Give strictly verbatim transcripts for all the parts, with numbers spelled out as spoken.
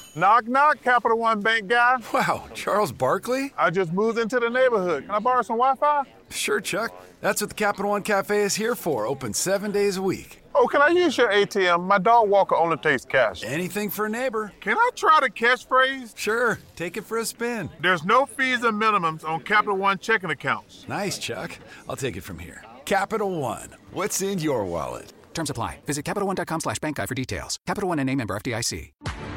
Knock, knock, Capital One Bank guy. Wow, Charles Barkley? I just moved into the neighborhood. Can I borrow some Wi-Fi? Sure, Chuck. That's what the Capital One Cafe is here for, open seven days a week. Oh, can I use your A T M? My dog Walker only takes cash. Anything for a neighbor. Can I try the catchphrase? Sure, take it for a spin. There's no fees or minimums on Capital One checking accounts. Nice, Chuck. I'll take it from here. Capital One, what's in your wallet? Terms apply. Visit CapitalOne.com slash bank guide for details. Capital One N A member F D I C.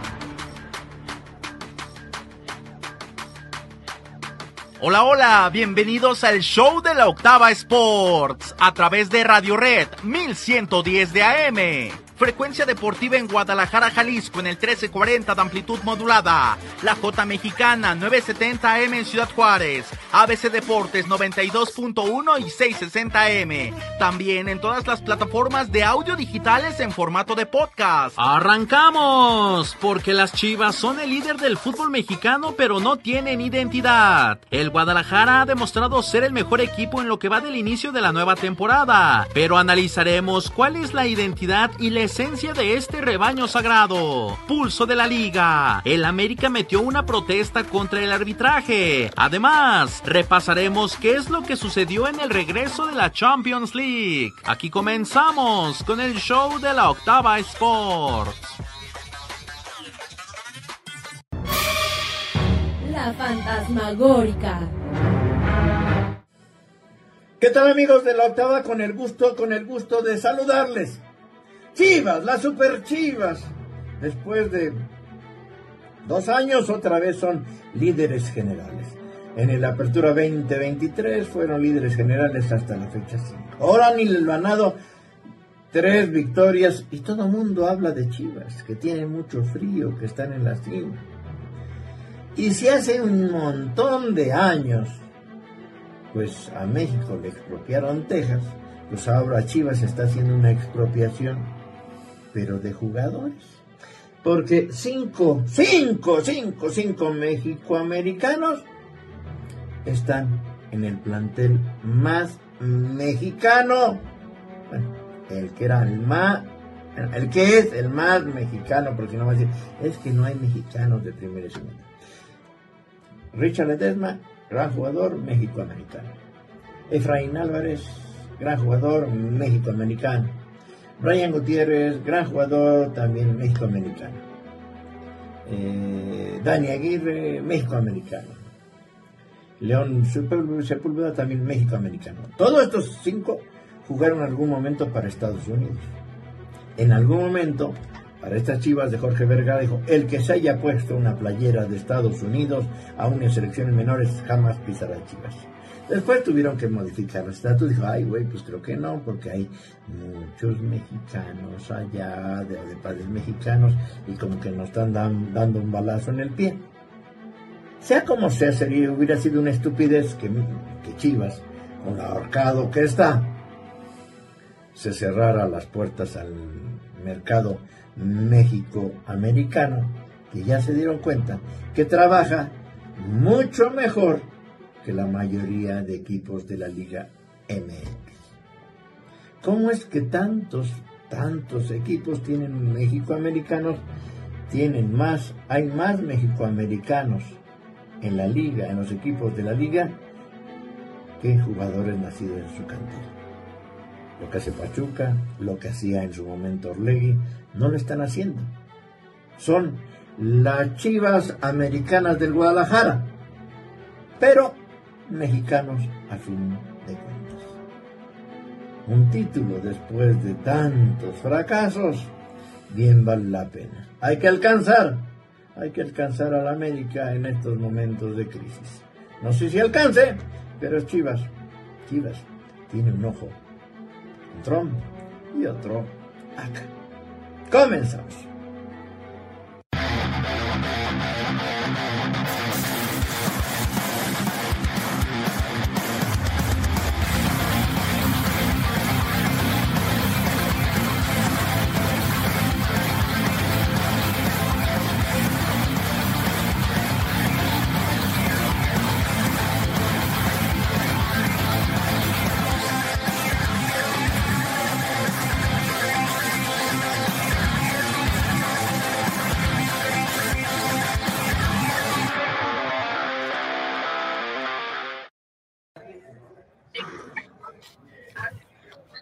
Hola, hola, bienvenidos al show de la Octava Sports a través de Radio Red mil ciento diez de A M. Frecuencia deportiva en Guadalajara, Jalisco en el trece cuarenta de amplitud modulada. La J Mexicana novecientos setenta A M en Ciudad Juárez. A B C Deportes noventa y dos punto uno y seiscientos sesenta A M. También en todas las plataformas de audio digitales en formato de podcast. ¡Arrancamos! Porque las Chivas son el líder del fútbol mexicano, pero no tienen identidad. El Guadalajara ha demostrado ser el mejor equipo en lo que va del inicio de la nueva temporada. Pero analizaremos cuál es la identidad y la esencia de este rebaño sagrado. Pulso de la Liga. El América metió una protesta contra el arbitraje. Además, repasaremos qué es lo que sucedió en el regreso de la Champions League. Aquí comenzamos con el show de la Octava Sports. La fantasmagórica. ¿Qué tal, amigos de la Octava? Con el gusto, con el gusto de saludarles. Chivas, las super Chivas, después de dos años otra vez son líderes generales. En el Apertura veinte veintitrés fueron líderes generales hasta la fecha cinco. Ahora han ganado tres victorias y todo el mundo habla de Chivas, que tienen mucho frío, que están en la cima. Y si hace un montón de años, pues a México le expropiaron Texas, pues ahora Chivas está haciendo una expropiación, pero de jugadores, porque cinco, cinco, cinco, cinco mexicoamericanos están en el plantel más mexicano, bueno, el que era el más, el que es el más mexicano, porque no va a decir, es que no hay mexicanos de primera y segunda. Richard Ledesma, gran jugador mexicoamericano. Efraín Álvarez, gran jugador mexicoamericano. Brian Gutiérrez, gran jugador, también mexicoamericano. Eh, Dani Aguirre, mexicoamericano. León Sepúlveda, también mexicoamericano. Todos estos cinco jugaron en algún momento para Estados Unidos. En algún momento, para estas Chivas de Jorge Vergara, dijo, el que se haya puesto una playera de Estados Unidos, aún en selecciones menores, jamás pisará Chivas. Después tuvieron que modificar el estatus. Dijo, ay, güey, pues creo que no, porque hay muchos mexicanos allá, de, de padres mexicanos, y como que nos están dan, dando un balazo en el pie. Sea como sea, sería, hubiera sido una estupidez que, que Chivas, con lo ahorcado que está, se cerrara las puertas al mercado México-americano, que ya se dieron cuenta que trabaja mucho mejor que la mayoría de equipos de la Liga M X. ¿Cómo es que tantos, tantos equipos tienen mexicoamericanos? Tienen más, hay más mexicoamericanos en la Liga, en los equipos de la Liga, que jugadores nacidos en su cantera. Lo que hace Pachuca, lo que hacía en su momento Orlegui, no lo están haciendo. Son las Chivas americanas del Guadalajara, pero mexicanos a fin de cuentas. Un título después de tantos fracasos, bien vale la pena. Hay que alcanzar, hay que alcanzar a la América en estos momentos de crisis. No sé si alcance, pero es Chivas. Chivas tiene un ojo en Trump y otro acá. Comenzamos.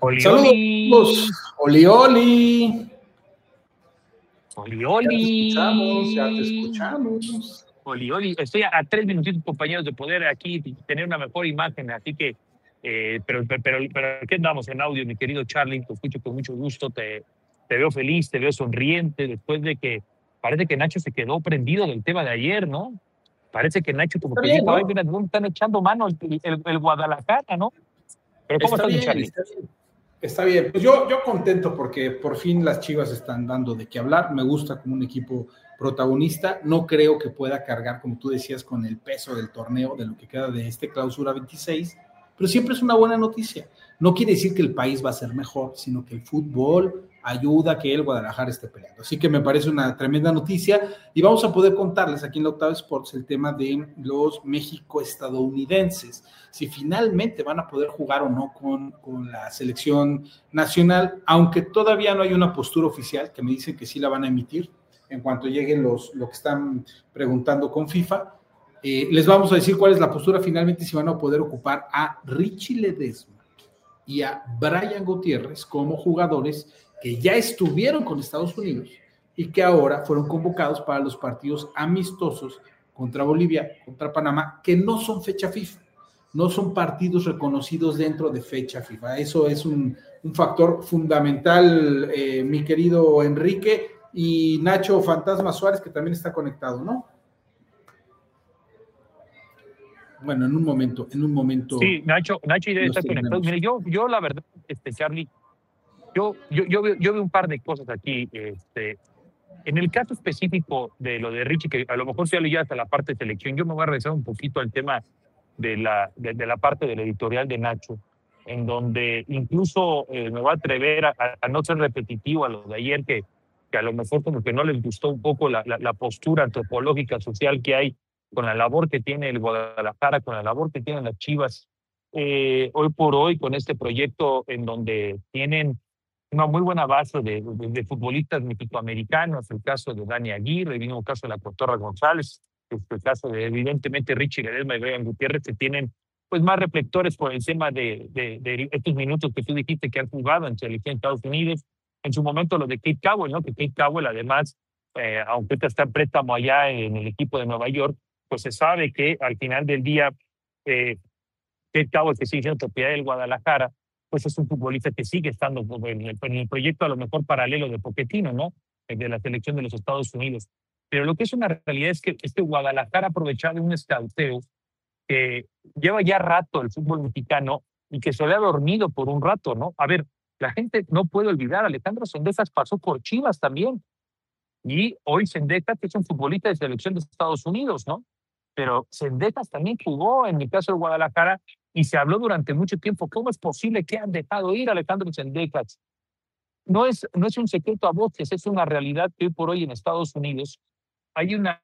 Oli, Saludos, Oli, Oli. Oli, Oli. Ya te escuchamos, ya te escuchamos. Oli, Oli. Estoy a, a tres minutitos, compañeros, de poder aquí tener una mejor imagen, así que, eh, pero, pero, pero, pero aquí andamos en audio, mi querido Charlie, te escucho con mucho gusto, te, te veo feliz, te veo sonriente, después de que parece que Nacho se quedó prendido del tema de ayer, ¿no? Parece que Nacho como Está que bien, dijo, ¿no? ay, mira, ¿dónde están echando mano el, el, el Guadalajara, ¿no? Pero ¿cómo Está estás, bien, Charlie? está bien. Está bien, pues yo, yo contento porque por fin las Chivas están dando de qué hablar, me gusta como un equipo protagonista, no creo que pueda cargar, como tú decías, con el peso del torneo, de lo que queda de este clausura veintiséis, pero siempre es una buena noticia, no quiere decir que el país va a ser mejor, sino que el fútbol ayuda a que el Guadalajara esté peleando, así que me parece una tremenda noticia y vamos a poder contarles aquí en la Octava Sports el tema de los México-estadounidenses, si finalmente van a poder jugar o no con, con la selección nacional, aunque todavía no hay una postura oficial, que me dicen que sí la van a emitir en cuanto lleguen los, lo que están preguntando con FIFA, eh, les vamos a decir cuál es la postura finalmente, si van a poder ocupar a Richie Ledesma y a Brian Gutiérrez como jugadores que ya estuvieron con Estados Unidos y que ahora fueron convocados para los partidos amistosos contra Bolivia, contra Panamá, que no son fecha FIFA, no son partidos reconocidos dentro de fecha FIFA. Eso es un, un factor fundamental, eh, mi querido Enrique, y Nacho Fantasma Suárez, que también está conectado, ¿no? Bueno, en un momento, en un momento. Sí, Nacho, Nacho debe estar conectado. Mire, yo, yo la verdad, este, Charlie, yo, yo, yo, veo, yo veo un par de cosas aquí. Este, en el caso específico de lo de Richie, que a lo mejor se ha leído hasta la parte de selección, yo me voy a regresar un poquito al tema de la, de, de la parte del editorial de Nacho, en donde incluso eh, me voy a atrever a, a no ser repetitivo a lo de ayer, que, que a lo mejor como que no les gustó un poco la, la, la postura antropológica social que hay con la labor que tiene el Guadalajara, con la labor que tienen las Chivas, eh, hoy por hoy con este proyecto en donde tienen una muy buena base de, de, de futbolistas mexicoamericanos, el caso de Dani Aguirre, el mismo caso de la Cotorra González, el caso de evidentemente Richie Ledesma y Brian Gutiérrez, que tienen pues más reflectores por encima de, de, de estos minutos que tú dijiste que han jugado en selección de Estados Unidos. En su momento lo de Kate Cowell, ¿no? Que Kate Cowell además, eh, aunque está en préstamo allá en el equipo de Nueva York, pues se sabe que al final del día eh, Kate Cowell, que sigue siendo propiedad del Guadalajara, pues es un futbolista que sigue estando en el, en el proyecto a lo mejor paralelo de Pochettino, ¿no? De la selección de los Estados Unidos. Pero lo que es una realidad es que este Guadalajara ha aprovechado un escauteo que lleva ya rato el fútbol mexicano y que se le ha dormido por un rato, ¿no? A ver, la gente no puede olvidar, Alejandro Sendejas pasó por Chivas también. Y hoy Sendejas es un futbolista de selección de Estados Unidos, ¿no? Pero Sendejas también jugó en el caso de Guadalajara y se habló durante mucho tiempo, ¿cómo es posible que han dejado ir a Alejandro Sendejas? No es, no es un secreto a voces, es una realidad que hoy por hoy en Estados Unidos hay una,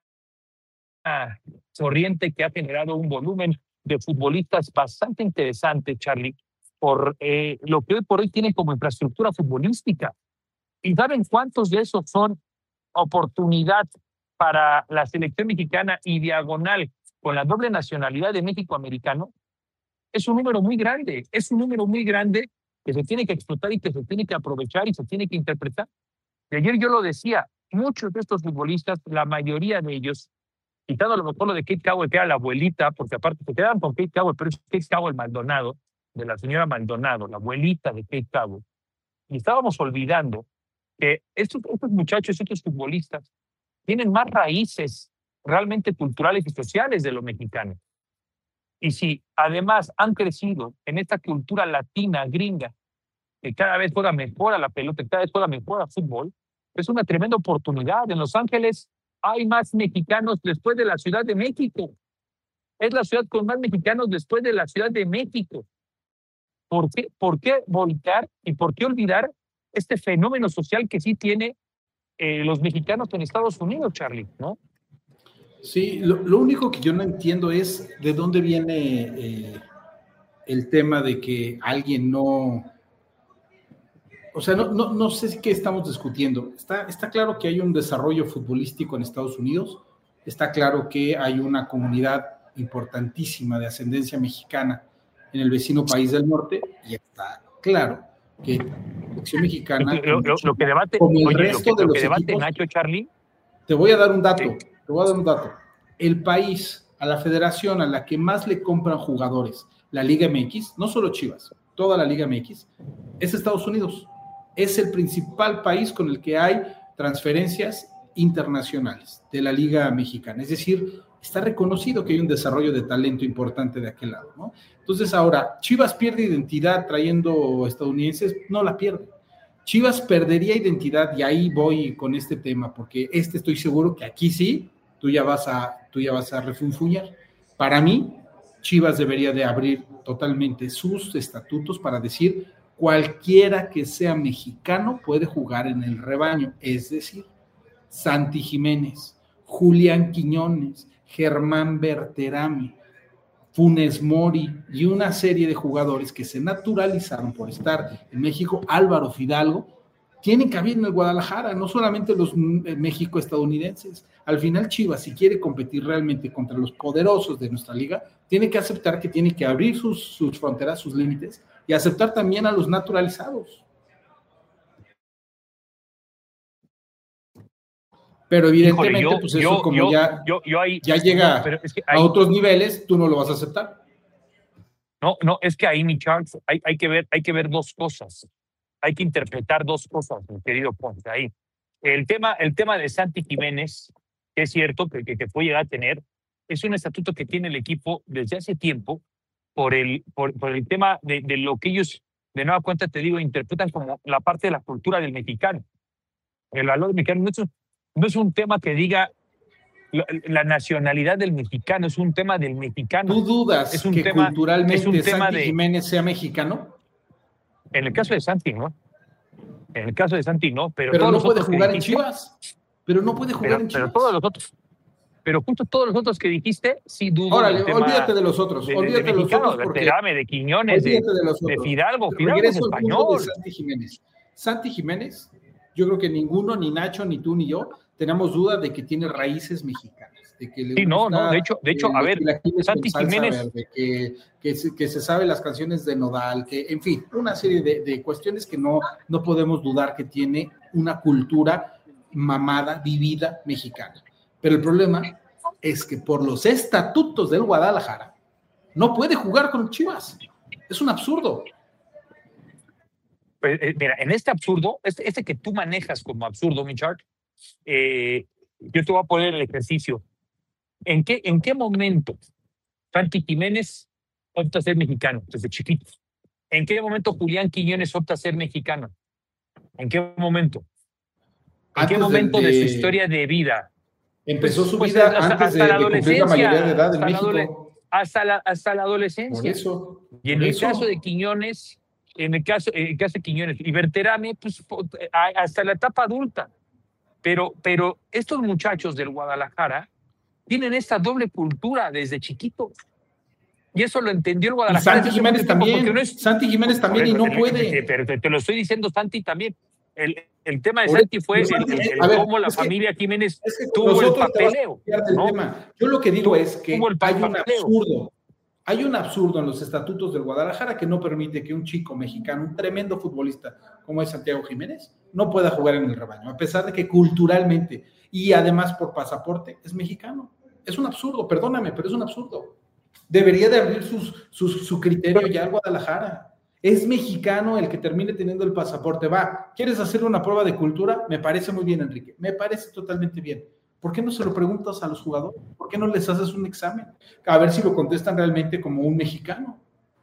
una corriente que ha generado un volumen de futbolistas bastante interesante, Charlie, por eh, lo que hoy por hoy tienen como infraestructura futbolística. ¿Y saben cuántos de esos son oportunidad para la selección mexicana y diagonal con la doble nacionalidad de México-americano? Es un número muy grande, es un número muy grande que se tiene que explotar y que se tiene que aprovechar y se tiene que interpretar. Y ayer yo lo decía, muchos de estos futbolistas, la mayoría de ellos, quitando a lo mejor lo de Kate Cowell, que era la abuelita, porque aparte se quedaban con Kate Cowell, pero es Kate Cowell Maldonado, de la señora Maldonado, la abuelita de Kate Cowell. Y estábamos olvidando que estos, estos muchachos, estos futbolistas, tienen más raíces realmente culturales y sociales de lo mexicano. Y si además han crecido en esta cultura latina, gringa, que cada vez juega mejor a la pelota, cada vez juega mejor al fútbol, es una tremenda oportunidad. En Los Ángeles hay más mexicanos después de la Ciudad de México. Es la ciudad con más mexicanos después de la Ciudad de México. ¿Por qué, por qué volcar y por qué olvidar este fenómeno social que sí tiene eh, los mexicanos en Estados Unidos, Charlie, ¿no? Sí, lo, lo único que yo no entiendo es de dónde viene eh, el tema de que alguien no... O sea, no, no, no sé qué estamos discutiendo. Está, está claro que hay un desarrollo futbolístico en Estados Unidos, está claro que hay una comunidad importantísima de ascendencia mexicana en el vecino país del norte, y está claro que la selección mexicana, lo, lo, lo que debate, como el oye, resto lo que, de lo los que debate equipos, Nacho, Charlie. Te voy a dar un dato, Sí. te voy a dar un dato. El país, a la federación a la que más le compran jugadores, la Liga M X, no solo Chivas, toda la Liga M X, es Estados Unidos. Es el principal país con el que hay transferencias internacionales de la Liga Mexicana. Es decir, está reconocido que hay un desarrollo de talento importante de aquel lado, ¿no? Entonces ahora, Chivas pierde identidad trayendo estadounidenses, no la pierde. Chivas perdería identidad, y ahí voy con este tema, porque este estoy seguro que aquí sí, tú ya vas a, tú ya vas a refunfuñar. Para mí, Chivas debería de abrir totalmente sus estatutos para decir cualquiera que sea mexicano puede jugar en el rebaño, es decir, Santi Jiménez, Julián Quiñones, Germán Berterame, Funes Mori y una serie de jugadores que se naturalizaron por estar en México, Álvaro Fidalgo, tienen cabida en el Guadalajara, no solamente los México-estadounidenses. Al final Chivas, si quiere competir realmente contra los poderosos de nuestra liga, tiene que aceptar que tiene que abrir sus, sus fronteras, sus límites, y aceptar también a los naturalizados. Pero evidentemente, Híjole, yo, pues eso yo, como yo, ya, yo, yo ahí, ya llega no, pero es que ahí, a otros niveles, tú no lo vas a aceptar. No, no, es que ahí, mi Charles, hay, hay, que ver, hay que ver dos cosas. Hay que interpretar dos cosas, mi querido Ponce. Ahí. El tema, el tema de Santi Jiménez, que es cierto que, que, que puede llegar a tener, es un estatuto que tiene el equipo desde hace tiempo por el, por, por el tema de, de lo que ellos, de nueva cuenta te digo, interpretan como la parte de la cultura del mexicano. El valor del mexicano no es un, no es un tema que diga la, la nacionalidad del mexicano, es un tema del mexicano. ¿Tú dudas es un que tema, culturalmente es un tema Santi de, Jiménez sea mexicano? En el caso de Santi, ¿no? En el caso de Santi, no. Pero, pero todos no los puede otros jugar en dijiste, Chivas. Pero no puede jugar pero, en Chivas. Pero todos los otros. Pero justo todos los otros que dijiste, sí dudo. Órale, olvídate de los otros. De, olvídate de, de, de los otros. De porque, Terame, de Quiñones, de, de, los de Fidalgo. Fidalgo regreso es español. De Santi Jiménez. Santi Jiménez, yo creo que ninguno, ni Nacho, ni tú, ni yo, tenemos duda de que tiene raíces mexicanas. De que le sí, no, gusta, no, de hecho, de hecho, eh, a ver, Santi Jiménez. Verde, que, que, se, que se sabe las canciones de Nodal, que, en fin, una serie de, de cuestiones que no, no podemos dudar que tiene una cultura mamada, vivida, mexicana. Pero el problema es que por los estatutos del Guadalajara no puede jugar con Chivas. Es un absurdo. Pues, eh, mira, en este absurdo, este, este que tú manejas como absurdo, mi chart, eh, yo te voy a poner el ejercicio. ¿En qué, ¿En qué momento Santi Jiménez opta a ser mexicano desde chiquito? ¿En qué momento Julián Quiñones opta a ser mexicano? ¿En qué momento? ¿En antes qué momento de, de, de su historia de vida? Empezó su pues, vida pues, hasta, antes hasta de, la de cumplir la mayoría de edad en México. Hasta la, hasta la adolescencia. Por eso. Y en por el eso. caso de Quiñones, en el caso, en el caso de Quiñones y Berterame, pues hasta la etapa adulta. Pero, pero estos muchachos del Guadalajara tienen esta doble cultura desde chiquitos. Y eso lo entendió el Guadalajara. Y Santi Jiménez también. No es, Santi Jiménez también y no el, puede. Pero te, te lo estoy diciendo, Santi también. El, el tema de Santi fue el, el, el ver, cómo la es que, familia Jiménez es que tuvo el papeleo. ¿no? Tema. Yo lo que digo es que hay papeleo. un absurdo. Hay un absurdo en los estatutos del Guadalajara que no permite que un chico mexicano, un tremendo futbolista como es Santiago Jiménez, no pueda jugar en el rebaño, a pesar de que culturalmente y además por pasaporte es mexicano. Es un absurdo, perdóname, pero es un absurdo. Debería de abrir sus, sus, su criterio ya al Guadalajara. Es mexicano el que termine teniendo el pasaporte. Va, ¿quieres hacer una prueba de cultura? Me parece muy bien, Enrique. Me parece totalmente bien. ¿Por qué no se lo preguntas a los jugadores? ¿Por qué no les haces un examen? A ver si lo contestan realmente como un mexicano.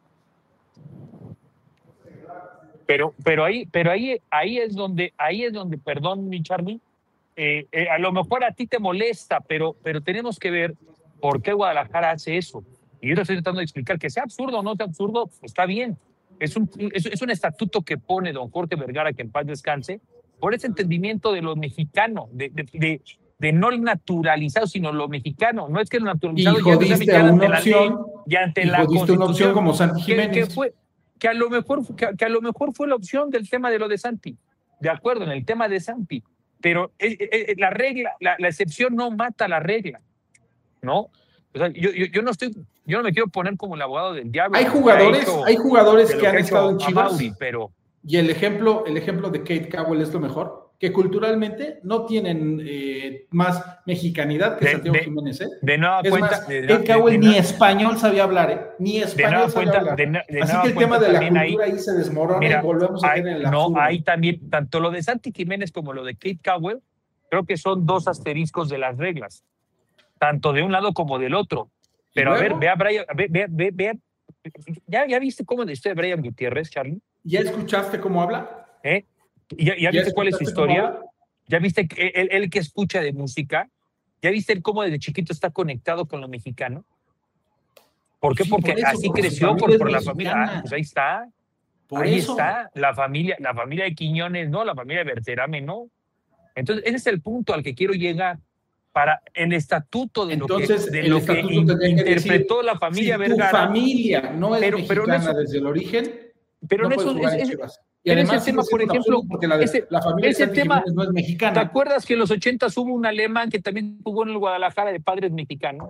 Pero, pero ahí, pero ahí, ahí es donde, ahí es donde, perdón, mi Charlie, eh, eh, a lo mejor a ti te molesta, pero, pero tenemos que ver por qué Guadalajara hace eso. Y yo te estoy tratando de explicar que sea absurdo o no sea absurdo, pues está bien. Es un, es, es un estatuto que pone don Jorge Vergara, que en paz descanse, por ese entendimiento de lo mexicano, de, de, de de no el naturalizado, sino lo mexicano. No es que el naturalizado y jodiste ya a una ante opción, la ley, ya ante y la jodiste una opción como Santi Jiménez. Que, que, fue, que, a lo mejor, que, que a lo mejor fue la opción del tema de lo de Santi. De acuerdo, en el tema de Santi. Pero eh, eh, la regla, la, la excepción no mata la regla. ¿No? O sea, yo, yo, yo no estoy, yo no me quiero poner como el abogado del diablo. Hay jugadores, hecho, hay jugadores que, que han que estado en Chivas. Mauri, pero Y el ejemplo, el ejemplo de Kate Cowell es lo mejor, que culturalmente no tienen eh, más mexicanidad que de, Santiago de, Jiménez. ¿eh? De nueva es cuenta. Más, de, Kate de, Cowell de, ni de, español sabía hablar, ¿eh? Ni español sabía cuenta, hablar. De, de Así que el tema de la cultura ahí, ahí se desmorona mira, y volvemos a hay, tener en la No, absurdo. hay también, tanto lo de Santi Jiménez como lo de Kate Cowell, creo que son dos asteriscos de las reglas, tanto de un lado como del otro. Pero a ver, ve a Brian, ve, ve, ve, ve ¿ya, ¿ya viste cómo de Brian Gutiérrez, Charlie? ¿Ya escuchaste cómo habla? ¿Eh? ¿Ya, ya, ¿Ya viste cuál es su historia? ¿Ya viste que él, él que escucha de música? ¿Ya viste él cómo desde chiquito está conectado con lo mexicano? ¿Por qué? Sí, Porque por eso, así creció por, por la familia. Ah, pues ahí está. Por ahí eso. está. La familia, la familia de Quiñones, no, la familia de Berterame, no. Entonces, ese es el punto al que quiero llegar. Para el estatuto de Entonces, lo que, de lo que in, interpretó la familia si Vergara. Tu familia no es pero, mexicana pero no es, desde el origen. Pero no, no es un. Es, es, y además, ese tema, por ejemplo, porque la, de, ese, la familia ese de tema, no es mexicana. ¿Te acuerdas que en los ochentas hubo un alemán que también jugó en el Guadalajara de padres mexicanos?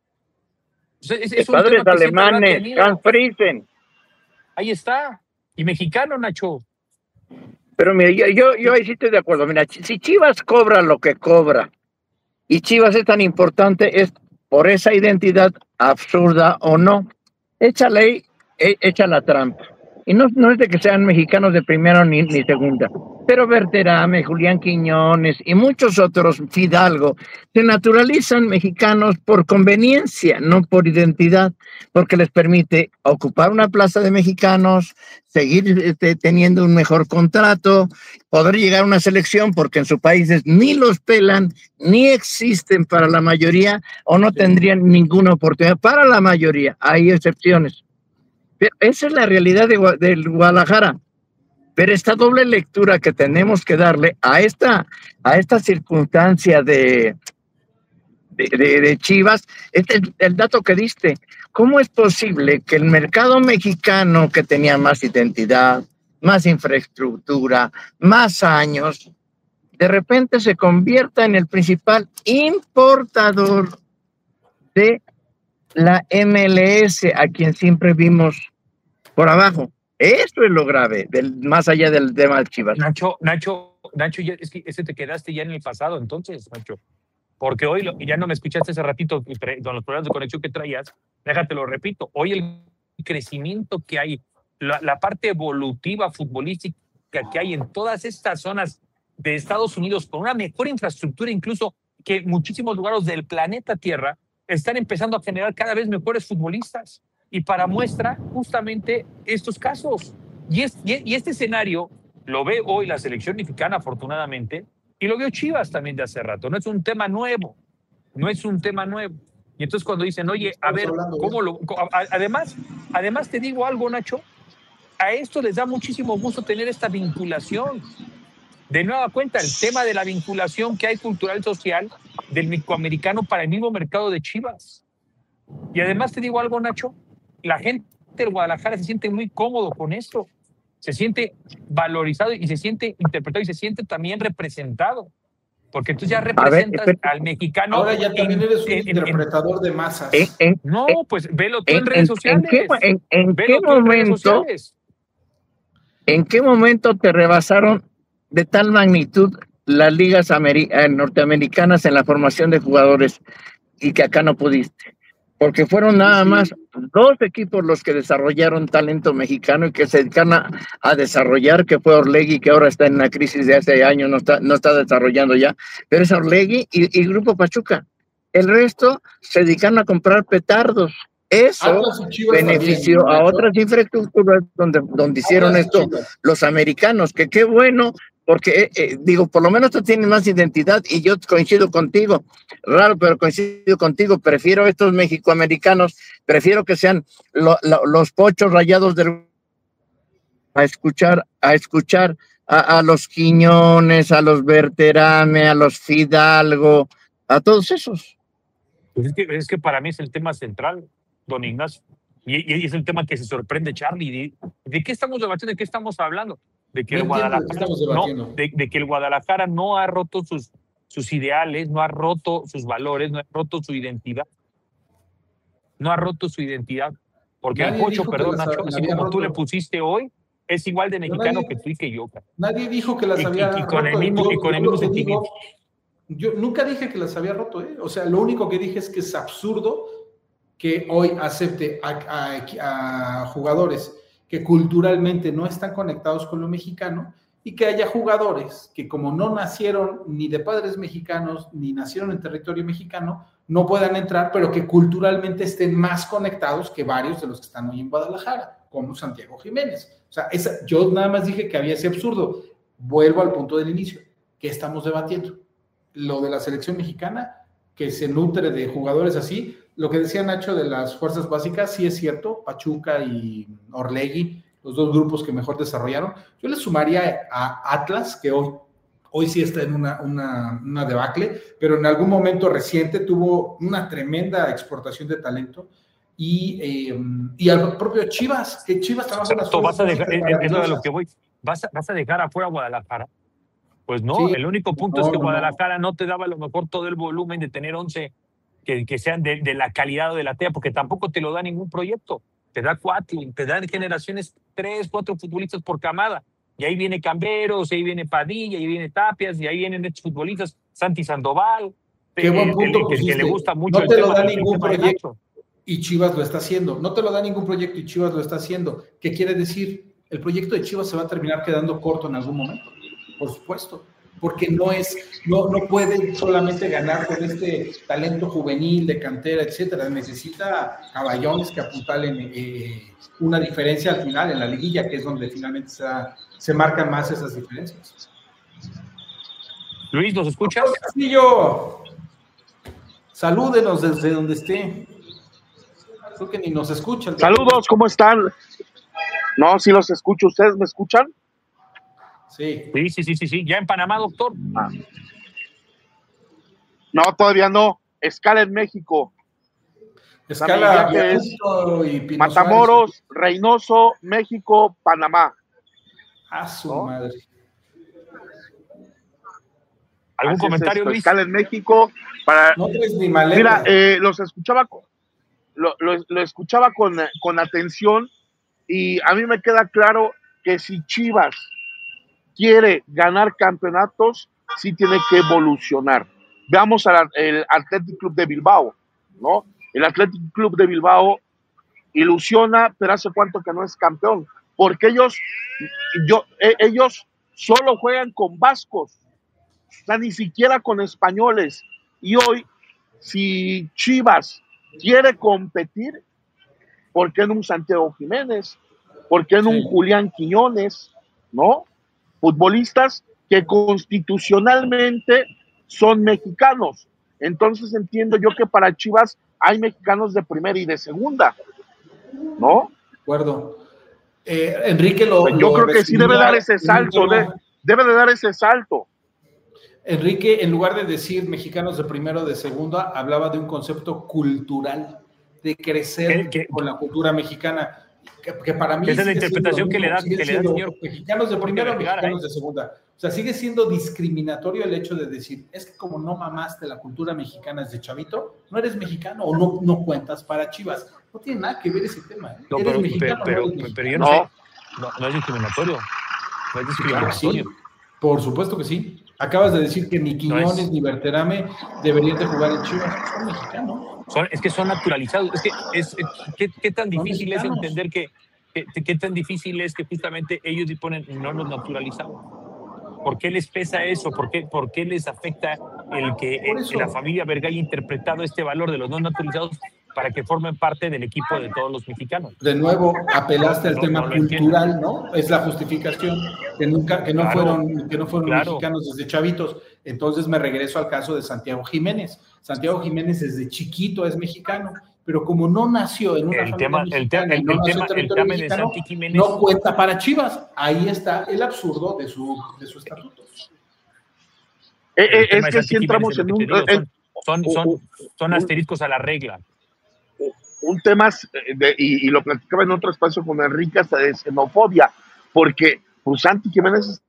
O sea, es, es un padres alemanes, Hans Friesen. Ahí está. Y mexicano, Nacho. Pero mira, yo, yo, yo ahí sí estoy de acuerdo. Mira, si Chivas cobra lo que cobra y Chivas es tan importante, es por esa identidad absurda o no. Echa ley, echa la trampa. Y no, no es de que sean mexicanos de primera ni, ni segunda, pero Berterame, Julián Quiñones y muchos otros, Fidalgo, se naturalizan mexicanos por conveniencia, no por identidad, porque les permite ocupar una plaza de mexicanos, seguir este, teniendo un mejor contrato, poder llegar a una selección, porque en sus países ni los pelan, ni existen para la mayoría, o no tendrían ninguna oportunidad para la mayoría, hay excepciones. Pero esa es la realidad de, de Guadalajara. Pero esta doble lectura que tenemos que darle a esta, a esta circunstancia de, de, de, de Chivas, este es el dato que diste. ¿Cómo es posible que el mercado mexicano, que tenía más identidad, más infraestructura, más años, de repente se convierta en el principal importador de la M L S, a quien siempre vimos por abajo? Esto es lo grave, del, más allá del tema de Chivas. Nacho, Nacho, Nacho, ya, es que ese te quedaste ya en el pasado, entonces, Nacho. Porque hoy, lo, ya no me escuchaste hace ratito con los problemas de conexión que traías, déjate lo repito, hoy el crecimiento que hay, la, la parte evolutiva futbolística que hay en todas estas zonas de Estados Unidos, con una mejor infraestructura incluso que muchísimos lugares del planeta Tierra, están empezando a generar cada vez mejores futbolistas. Y para muestra justamente estos casos. Y, es, y este escenario lo ve hoy la selección mexicana, afortunadamente, y lo vio Chivas también de hace rato. No es un tema nuevo, no es un tema nuevo. Y entonces cuando dicen, oye, a ver, ¿cómo lo...? Además, además te digo algo, Nacho, a esto les da muchísimo gusto tener esta vinculación. De nueva cuenta, el tema de la vinculación que hay cultural y social del mexicoamericano para el mismo mercado de Chivas. Y además te digo algo, Nacho, la gente del Guadalajara se siente muy cómodo con esto, se siente valorizado y se siente interpretado y se siente también representado, porque entonces ya representas ver, al mexicano. Ahora ya también en, eres un en, interpretador en, de masas. En, en, no, pues velo tú en, en redes sociales. ¿En qué, en, en qué momento? ¿En qué momento te rebasaron de tal magnitud las ligas norteamericanas en la formación de jugadores y que acá no pudiste? Porque fueron nada más dos equipos los que desarrollaron talento mexicano y que se dedicaron a, a desarrollar, que fue Orlegui, que ahora está en una crisis de hace años, no está, no está desarrollando ya, pero es Orlegui y, y Grupo Pachuca. El resto se dedicaron a comprar petardos. Eso benefició también, a otras infraestructuras donde, donde hicieron esto los americanos, que qué bueno, porque eh, digo, por lo menos tú tienes más identidad y yo coincido contigo, raro, pero coincido contigo, prefiero estos mexicoamericanos, prefiero que sean lo, lo, los pochos rayados del... a escuchar, a escuchar a, a los Quiñones, a los Berterame, a los Fidalgo, a todos esos. Pues es que, es que para mí es el tema central, don Ignacio, y, y es el tema que se sorprende Charlie. ¿De, de qué estamos debatiendo? ¿De qué estamos hablando? De que, el Guadalajara, no, de, de que el Guadalajara no ha roto sus, sus ideales, no ha roto sus valores, no ha roto su identidad. No ha roto su identidad. Porque Nadie el Pocho, perdón, Nacho, así como roto. Tú le pusiste hoy, es igual de mexicano nadie, que tú y que yo. Nadie dijo que las y, había y, y roto. con el mismo, yo, y con el mismo sentimiento. Yo nunca dije que las había roto, ¿eh? O sea, lo único que dije es que es absurdo que hoy acepte a, a, a jugadores que culturalmente no están conectados con lo mexicano y que haya jugadores que como no nacieron ni de padres mexicanos ni nacieron en territorio mexicano, no puedan entrar, pero que culturalmente estén más conectados que varios de los que están hoy en Guadalajara, como Santiago Jiménez. O sea, esa, yo nada más dije que había ese absurdo. Vuelvo al punto del inicio. ¿Qué estamos debatiendo? Lo de la selección mexicana, que se nutre de jugadores así. Lo que decía Nacho de las fuerzas básicas, sí es cierto, Pachuca y Orlegui, los dos grupos que mejor desarrollaron. Yo le sumaría a Atlas, que hoy, hoy sí está en una, una, una debacle, pero en algún momento reciente tuvo una tremenda exportación de talento, y, eh, y al propio Chivas, que Chivas trabaja las vas a dejar, es, es lo de lo que voy, ¿vas a, vas a dejar afuera a Guadalajara? Pues no, sí, el único punto no, es que Guadalajara no. no te daba a lo mejor todo el volumen de tener once que, que sean de, de la calidad de la T E A, porque tampoco te lo da ningún proyecto. Te da cuatro, te dan generaciones, tres, cuatro futbolistas por camada. Y ahí viene Camberos, y ahí viene Padilla, y ahí viene Tapias, y ahí vienen estos futbolistas, Santi Sandoval. Qué el, buen punto el, el, el que le gusta mucho. No te lo da ningún proyecto y Chivas lo está haciendo. No te lo da ningún proyecto y Chivas lo está haciendo. ¿Qué quiere decir? El proyecto de Chivas se va a terminar quedando corto en algún momento. Por supuesto. Porque no es, no, no puede solamente ganar con este talento juvenil de cantera, etcétera. Necesita caballones que apuntalen eh, una diferencia al final en la liguilla, que es donde finalmente se, se marcan más esas diferencias. Luis, ¿nos escuchas? Castillo, salúdenos desde donde esté. Creo que ni nos escuchan. Saludos, ¿cómo están? No, sí los escucho. ¿Ustedes me escuchan? Sí. Sí, sí, sí, sí, sí. ¿Ya en Panamá, doctor? Ah. No, todavía no. Escala en México. Escala que es y Matamoros, Reynoso, México, Panamá. A su ¿no? madre. ¿Algún Así comentario, es Luis? Escala en México. Para... No traes ni maleta. Mira, eh, los escuchaba, lo, lo, lo escuchaba con, con atención y a mí me queda claro que si Chivas quiere ganar campeonatos, sí tiene que evolucionar. Veamos al el Athletic Club de Bilbao, ¿no? El Athletic Club de Bilbao ilusiona, pero hace cuánto que no es campeón, porque ellos, yo, eh, ellos solo juegan con vascos, o sea, ni siquiera con españoles. Y hoy, si Chivas quiere competir, ¿por qué en un Santiago Jiménez? ¿Por qué en un sí. Julián Quiñones? ¿No? Futbolistas que constitucionalmente son mexicanos. Entonces entiendo yo que para Chivas hay mexicanos de primera y de segunda, ¿no? De acuerdo. Eh, Enrique lo... Pues yo lo creo que sí debe dar ese salto, de, debe de dar ese salto. Enrique, en lugar de decir mexicanos de primera o de segunda, hablaba de un concepto cultural, de crecer ¿Qué, qué? con la cultura mexicana. Que, que para mí esa es la interpretación que le da, que le da el señor. Mexicanos de primera o mexicanos de segunda. O sea, sigue siendo discriminatorio el hecho de decir, es que como no mamaste la cultura mexicana desde chavito, no eres mexicano o no, no cuentas para Chivas. No tiene nada que ver ese tema. ¿eh? No, eres pero, mexicano, pero, no pero, eres pero yo no, no. sé. No, no es discriminatorio. No es discriminatorio. Sí, por supuesto que sí. Acabas de decir que ni Quiñones no es... ni Berterame deberían de jugar en Chivas. Son mexicanos. Son, es que son naturalizados. Es que es, es ¿qué, qué tan difícil es entender que ¿Qué, ¿Qué tan difícil es que justamente ellos disponen no nos naturalizamos? ¿Por qué les pesa eso? ¿Por qué, por qué les afecta el que el, la familia Vergara haya interpretado este valor de los no naturalizados para que formen parte del equipo de todos los mexicanos? De nuevo, apelaste al no, tema no cultural, entiendo. ¿no? Es la justificación que nunca, que no claro, fueron, que no fueron claro. mexicanos desde chavitos. Entonces me regreso al caso de Santiago Jiménez. Santiago Jiménez desde chiquito es mexicano, pero como no nació en una el familia tema, mexicana, el, el, no el nació tema, en territorio el tema mexicano, de Santi Jiménez no cuenta para Chivas. Ahí está el absurdo de su, de su estatuto. Eh, eh, es que si entramos en un... Digo, son, son, son, son asteriscos a la regla. Un tema, de, y, y lo platicaba en otro espacio con Enrique, hasta de xenofobia, porque pues Santi Jiménez...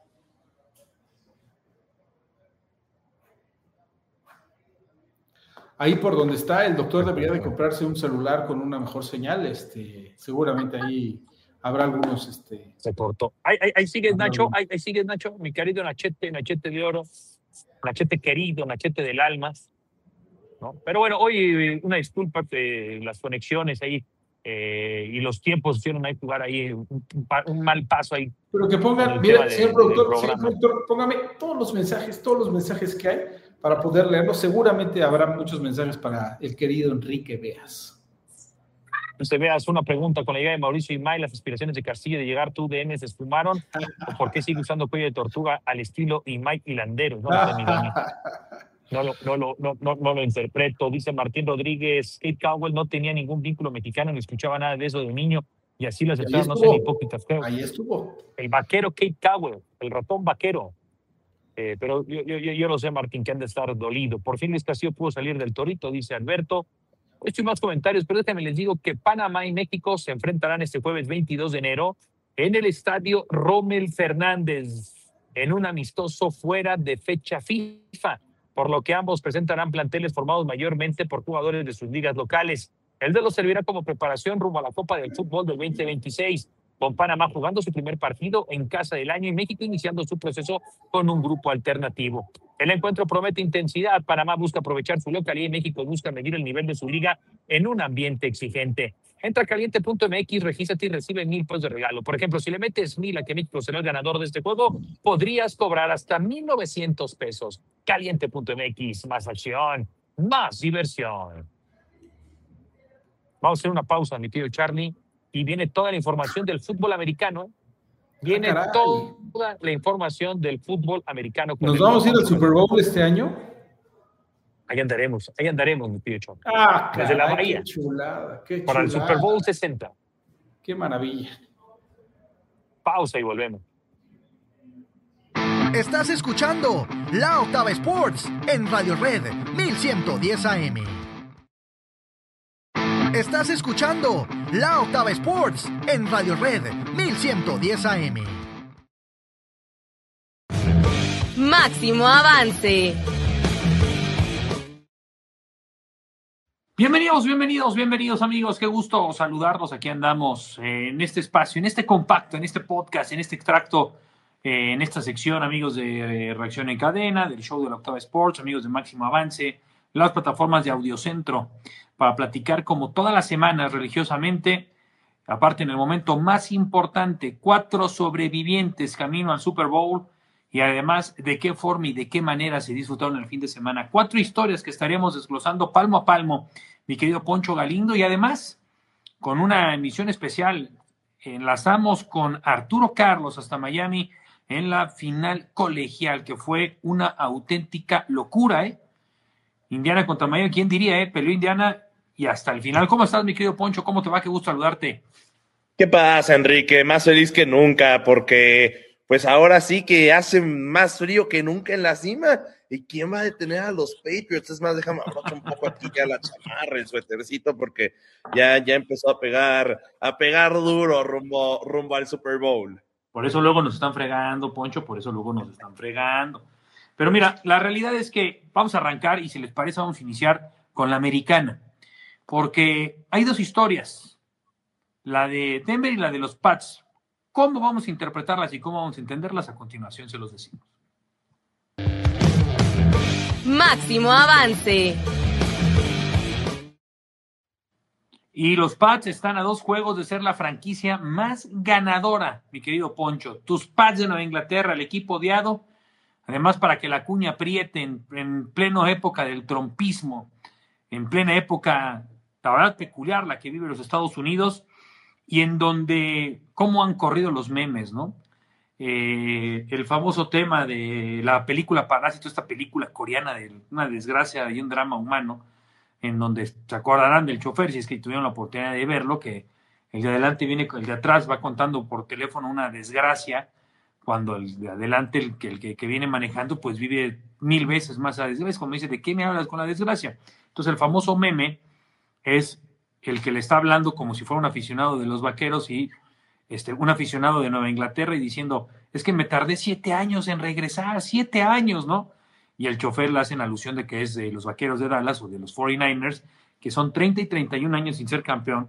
Ahí por donde está, el doctor debería de comprarse un celular con una mejor señal, este, seguramente ahí habrá algunos... Este, se cortó. Ahí, ahí, ahí sigues, Nacho, ahí, ahí sigues, Nacho, mi querido Nachete, Nachete de oro, Nachete querido, Nachete del alma, ¿no? Pero bueno, hoy una disculpa, eh, las conexiones ahí eh, y los tiempos hicieron ahí jugar ahí un, un, un mal paso ahí. Pero que pongan, mira, señor productor, señor productor, póngame todos los mensajes, todos los mensajes que hay para poder leerlos. Seguramente habrá muchos mensajes para el querido Enrique Beas. Usted Veas, una pregunta: con la llegada de Mauricio Imay, las aspiraciones de Castillo de llegar tú D M se esfumaron, ¿o por qué sigue usando cuello de tortuga al estilo Imay y Landeros? No, no, lo, no, lo, no, no, no lo interpreto. Dice Martín Rodríguez, Kate Cowell no tenía ningún vínculo mexicano, no escuchaba nada de eso de niño, y así lo aceptaron, no sean hipócritas. Creo. Ahí estuvo. El vaquero Kate Cowell, el ratón vaquero. Eh, pero yo, yo, yo, yo lo sé, Martín, que han de estar dolido. Por fin Luis Castillo pudo salir del Torito, dice Alberto. Esto y más comentarios, pero déjenme les digo que Panamá y México se enfrentarán este jueves veintidós de enero en el estadio Rommel Fernández, en un amistoso fuera de fecha FIFA, por lo que ambos presentarán planteles formados mayormente por jugadores de sus ligas locales. El de los servirá como preparación rumbo a la Copa del Fútbol del veinte veintiséis, con Panamá jugando su primer partido en casa del año y México iniciando su proceso con un grupo alternativo. El encuentro promete intensidad. Panamá busca aprovechar su localidad y México busca medir el nivel de su liga en un ambiente exigente. Entra a caliente punto m x, regístrate y recibe mil pesos de regalo. Por ejemplo, si le metes mil a que México será el ganador de este juego, podrías cobrar hasta mil novecientos pesos. caliente punto m x, más acción, más diversión. Vamos a hacer una pausa, mi tío Charlie, y viene toda la información del fútbol americano. Viene ah, toda la información del fútbol americano. ¿Nos vamos a ir al Super Bowl este año? Ahí andaremos, ahí andaremos, mi tío Charlie. Ah, desde caray, la Bahía. Qué chulada, qué para chulada. el Super Bowl sesenta. Qué maravilla. Pausa y volvemos. Estás escuchando La Octava Sports en Radio Red mil ciento diez A M. Estás escuchando La Octava Sports en Radio Red mil ciento diez A M. Máximo avance. Bienvenidos, bienvenidos, bienvenidos amigos, qué gusto saludarlos. Aquí andamos eh, en este espacio, en este compacto, en este podcast, en este extracto, eh, en esta sección, amigos de eh, Reacción en Cadena, del show de la Octava Sports, amigos de Máximo Avance, las plataformas de Audiocentro, para platicar como todas las semanas religiosamente, aparte en el momento más importante, cuatro sobrevivientes camino al Super Bowl y además de qué forma y de qué manera se disfrutaron el fin de semana. Cuatro historias que estaremos desglosando palmo a palmo, mi querido Poncho Galindo, y además con una emisión especial enlazamos con Arturo Carlos hasta Miami en la final colegial, que fue una auténtica locura, ¿eh? Indiana contra Miami, ¿quién diría, eh? Peleó Indiana y hasta el final. ¿Cómo estás, mi querido Poncho? ¿Cómo te va? Qué gusto saludarte. ¿Qué pasa, Enrique? Más feliz que nunca, porque pues ahora sí que hace más frío que nunca en la cima. ¿Y quién va a detener a los Patriots? Es más, déjame abrochar un poco aquí ya la chamarra, el suétercito, porque ya, ya empezó a pegar, a pegar duro rumbo, rumbo al Super Bowl. Por eso luego nos están fregando, Poncho, por eso luego nos están fregando. Pero mira, la realidad es que vamos a arrancar y si les parece vamos a iniciar con la americana, porque hay dos historias, la de Denver y la de los Pats. ¿Cómo vamos a interpretarlas y cómo vamos a entenderlas? A continuación se los decimos. Máximo avance. Y los Pats están a dos juegos de ser la franquicia más ganadora, mi querido Poncho. Tus Pats de Nueva Inglaterra, el equipo odiado, además para que la cuña apriete en, en plena época del trumpismo, en plena época, la verdad, peculiar la que vive los Estados Unidos, y en donde, cómo han corrido los memes, ¿no? Eh, el famoso tema de la película Parásito, esta película coreana de una desgracia y un drama humano, en donde se acordarán del chofer, si es que tuvieron la oportunidad de verlo, que el de adelante viene, el de atrás va contando por teléfono una desgracia, cuando el de adelante, el que, el que, que viene manejando, pues vive mil veces más a desgracia, como dice, ¿de qué me hablas con la desgracia? Entonces el famoso meme es el que le está hablando como si fuera un aficionado de los Vaqueros y este, un aficionado de Nueva Inglaterra y diciendo, es que me tardé siete años en regresar, siete años, ¿no? Y el chofer le hacen alusión de que es de los Vaqueros de Dallas o de los cuarenta y nueve ers, que son treinta y treinta y un años sin ser campeón,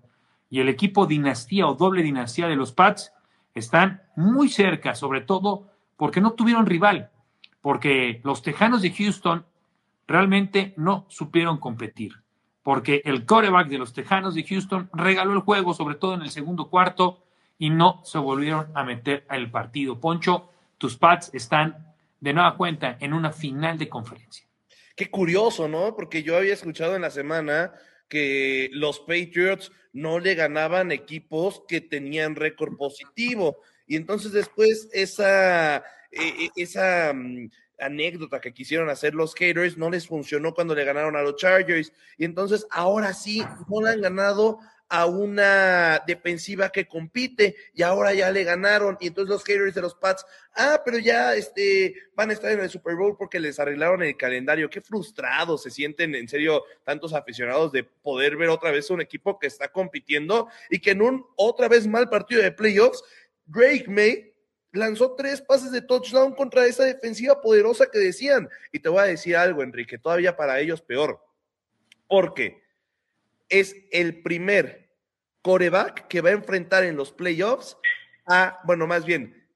y el equipo dinastía o doble dinastía de los Pats están muy cerca, sobre todo porque no tuvieron rival, porque los Tejanos de Houston realmente no supieron competir, porque el quarterback de los Tejanos de Houston regaló el juego, sobre todo en el segundo cuarto, y no se volvieron a meter al partido. Poncho, tus Pats están de nueva cuenta en una final de conferencia. Qué curioso, ¿no? Porque yo había escuchado en la semana que los Patriots no le ganaban equipos que tenían récord positivo. Y entonces después esa, eh, esa um, anécdota que quisieron hacer los haters no les funcionó cuando le ganaron a los Chargers. Y entonces ahora sí no le han ganado a una defensiva que compite y ahora ya le ganaron. Y entonces los haters de los Pats, ah, pero ya este, van a estar en el Super Bowl porque les arreglaron el calendario. Qué frustrados se sienten, en serio, tantos aficionados de poder ver otra vez un equipo que está compitiendo y que en un otra vez mal partido de playoffs, Drake May lanzó tres pases de touchdown contra esa defensiva poderosa que decían. Y te voy a decir algo, Enrique, todavía para ellos peor, porque es el primer quarterback que va a enfrentar en los playoffs a, bueno, más bien,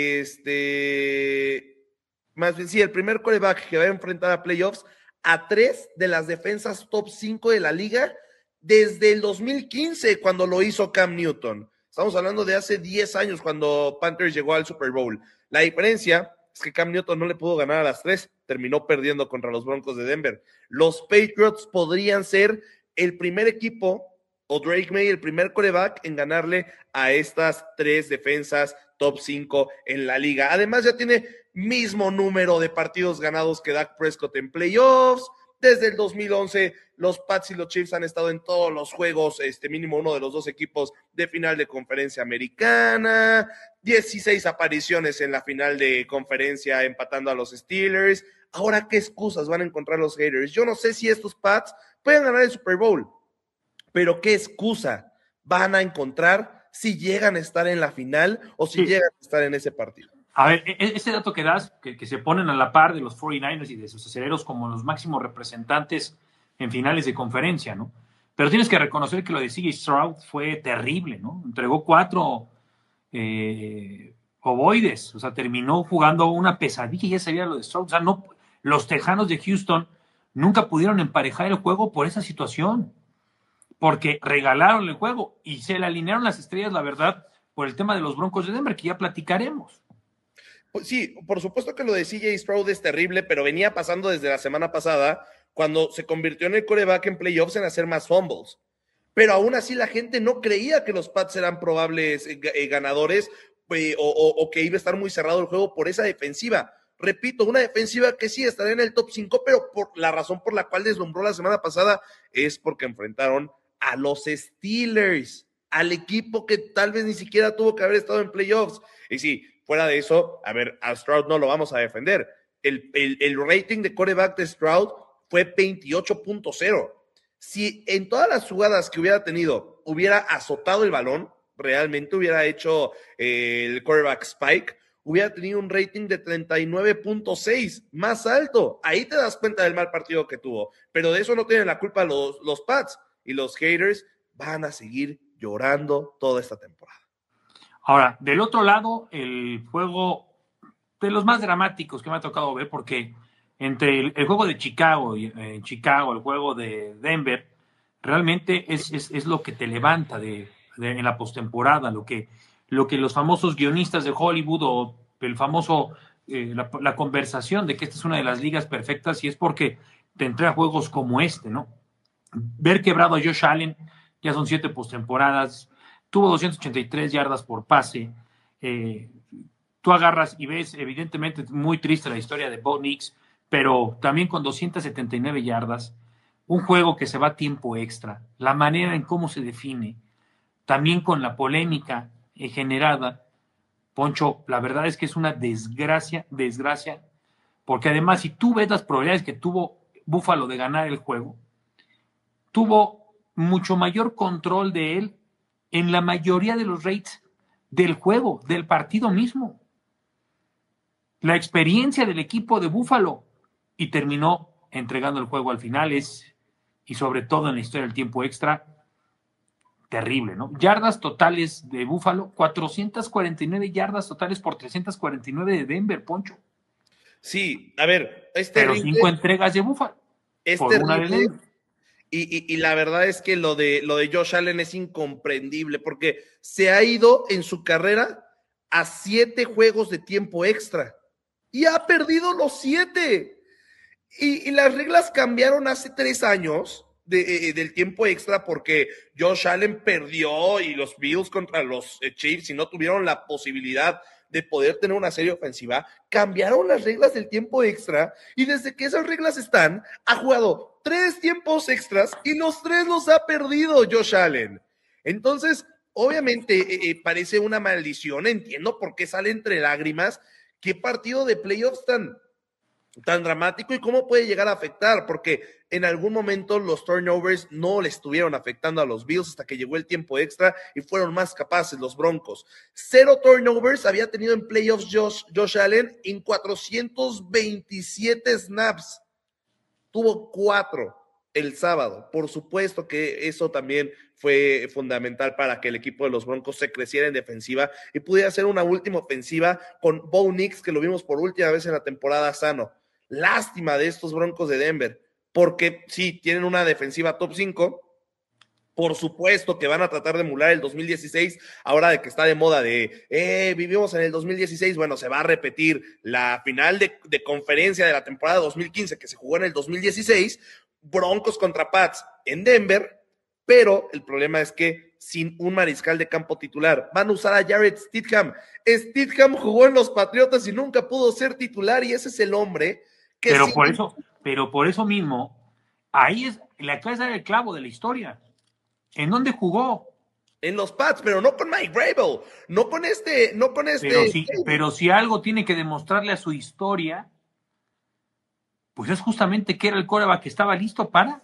este, más bien, sí, el primer quarterback que va a enfrentar a playoffs a tres de las defensas top cinco de la liga desde el dos mil quince, cuando lo hizo Cam Newton. Estamos hablando de hace diez años, cuando Panthers llegó al Super Bowl. La diferencia es que Cam Newton no le pudo ganar a las tres, terminó perdiendo contra los Broncos de Denver. Los Patriots podrían ser el primer equipo, o Drake May, el primer quarterback en ganarle a estas tres defensas top cinco en la liga. Además, ya tiene mismo número de partidos ganados que Dak Prescott en playoffs. Desde el dos mil once, los Pats y los Chiefs han estado en todos los juegos, este mínimo uno de los dos equipos de final de conferencia americana, dieciséis apariciones en la final de conferencia empatando a los Steelers. Ahora, ¿qué excusas van a encontrar los haters? Yo no sé si estos Pats pueden ganar el Super Bowl, pero ¿qué excusa van a encontrar si llegan a estar en la final o si sí. llegan a estar en ese partido? A ver, ese dato que das, que, que se ponen a la par de los cuarenta y nueve ers y de sus aceleros como los máximos representantes en finales de conferencia, ¿no? Pero tienes que reconocer que lo de C J Stroud fue terrible, ¿no? Entregó cuatro eh, ovoides, o sea, terminó jugando una pesadilla y ya sabía lo de Stroud. O sea, no, los Tejanos de Houston nunca pudieron emparejar el juego por esa situación, porque regalaron el juego y se le alinearon las estrellas, la verdad, por el tema de los Broncos de Denver, que ya platicaremos. Sí, por supuesto que lo de C J Stroud es terrible, pero venía pasando desde la semana pasada, cuando se convirtió en el quarterback en playoffs en hacer más fumbles. Pero aún así la gente no creía que los Pats eran probables eh, ganadores eh, o, o, o que iba a estar muy cerrado el juego por esa defensiva. Repito, una defensiva que sí estaría en el top cinco, pero por la razón por la cual deslumbró la semana pasada es porque enfrentaron a los Steelers, al equipo que tal vez ni siquiera tuvo que haber estado en playoffs. Y sí, fuera de eso, a ver, a Stroud no lo vamos a defender. El, el, el rating de quarterback de Stroud fue veintiocho punto cero. Si en todas las jugadas que hubiera tenido hubiera azotado el balón, realmente hubiera hecho eh, el quarterback spike, hubiera tenido un rating de treinta y nueve punto seis, más alto. Ahí te das cuenta del mal partido que tuvo. Pero de eso no tienen la culpa los, los Pats, y los haters van a seguir llorando toda esta temporada. Ahora, del otro lado, el juego de los más dramáticos que me ha tocado ver, porque entre el, el juego de Chicago y eh, Chicago, el juego de Denver, realmente es, es, es lo que te levanta de, de, en la postemporada, lo que, lo que los famosos guionistas de Hollywood o el famoso, eh, la, la conversación de que esta es una de las ligas perfectas, y es porque te entrega juegos como este, ¿no? Ver quebrado a Josh Allen, ya son siete postemporadas, tuvo doscientas ochenta y tres yardas por pase. Eh, tú agarras y ves, evidentemente, muy triste la historia de Bo Nix, pero también con doscientas setenta y nueve yardas, un juego que se va a tiempo extra, la manera en cómo se define, también con la polémica eh, generada. Poncho, la verdad es que es una desgracia, desgracia, porque además, si tú ves las probabilidades que tuvo Buffalo de ganar el juego, tuvo mucho mayor control de él en la mayoría de los rates del juego, del partido mismo. La experiencia del equipo de Buffalo, y terminó entregando el juego al final, es, y sobre todo en la historia del tiempo extra, terrible, ¿no? Yardas totales de Buffalo, cuatrocientas cuarenta y nueve yardas totales por trescientas cuarenta y nueve de Denver, Poncho. Sí, a ver, es Pero terrible. cinco entregas de Buffalo. Es por terrible. Una de Denver. Y, y, y la verdad es que lo de, lo de Josh Allen es incomprendible porque se ha ido en su carrera a siete juegos de tiempo extra y ha perdido los siete. Y, y las reglas cambiaron hace tres años de, eh, del tiempo extra porque Josh Allen perdió y los Bills contra los eh, Chiefs y no tuvieron la posibilidad de poder tener una serie ofensiva. Cambiaron las reglas del tiempo extra y desde que esas reglas están, ha jugado tres tiempos extras y los tres los ha perdido Josh Allen. Entonces, obviamente eh, eh, parece una maldición, entiendo por qué sale entre lágrimas. ¿Qué partido de playoffs tan, tan dramático y cómo puede llegar a afectar? Porque en algún momento los turnovers no le estuvieron afectando a los Bills hasta que llegó el tiempo extra y fueron más capaces los Broncos. Cero turnovers había tenido en playoffs Josh, Josh Allen en cuatrocientos veintisiete snaps. Tuvo cuatro el sábado. Por supuesto que eso también fue fundamental para que el equipo de los Broncos se creciera en defensiva y pudiera hacer una última ofensiva con Bo Nix, que lo vimos por última vez en la temporada sano. Lástima de estos Broncos de Denver, porque sí, tienen una defensiva top cinco. Por supuesto que van a tratar de emular el dos mil dieciséis, ahora de que está de moda de, eh, vivimos en el dos mil dieciséis, bueno, se va a repetir la final de, de conferencia de la temporada dos mil quince que se jugó en el dos mil dieciséis, Broncos contra Pats en Denver, pero el problema es que sin un mariscal de campo titular, van a usar a Jarrett Stidham. Stidham jugó en los Patriotas y nunca pudo ser titular y ese es el hombre que... Pero sin... por eso, pero por eso mismo, ahí es, la clave es el clavo de la historia. ¿En dónde jugó? En los Pats, pero no con Mike Vrabel, no con este, no con este. Pero si, pero si algo tiene que demostrarle a su historia, pues es justamente que era el quarterback que estaba listo para.